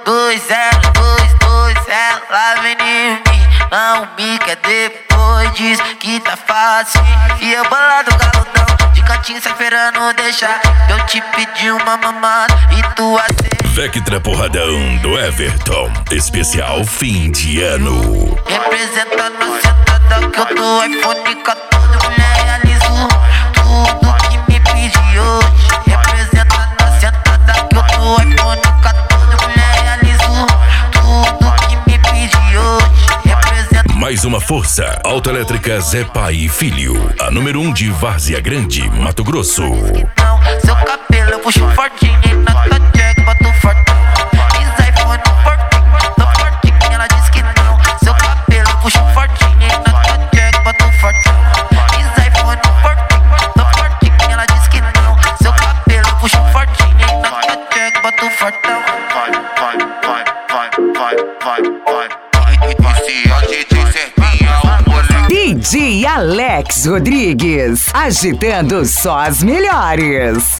ela vem em mim, não me quer depois, diz que tá fácil. E eu bolado galudão, de cantinho sai esperando deixar. Eu te pedi uma mamada e tu aceita. Vectra Porradão do Everton, especial fim de ano. Representando a sentada que eu dou iPhone 14, mulher realizo tudo que me pedi hoje. Representando a sentada que eu dou iPhone 14, mulher realizo tudo que me pedi hoje. Mais uma força, Autoelétrica Zé Pai e Filho, a número 1 de Várzea Grande, Mato Grosso. Não, seu cabelo eu puxo fortinho e na tua jack boto fortão. Diz iPhone fortinho, tô fortinho, ela diz que não. Seu cabelo eu puxo fortinho e na tua jack boto fortão. Diz iPhone fortinho, tô fortinho, ela diz que não. Seu cabelo eu puxo fortinho e na tua jack boto fortão. DJ Alex Rodrigues, agitando só as melhores.